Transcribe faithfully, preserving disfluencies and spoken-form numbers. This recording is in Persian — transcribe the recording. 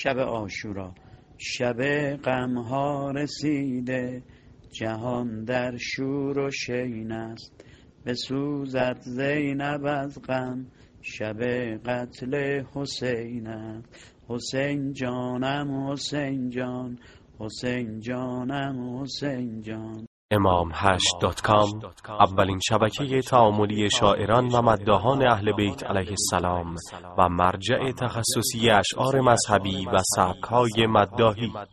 شب عاشورا، شب غم‌ها رسیده، جهان در شور و شین است. بسوزد زینب از غم، شب قتل حسین است. حسین جانم حسین جان، حسین جانم حسین جان. امام هشت دات کام اولین شبکه تعاملی شاعران و مداحان اهل بیت علیه السلام و مرجع تخصصی اشعار مذهبی و سبک‌های مداحی.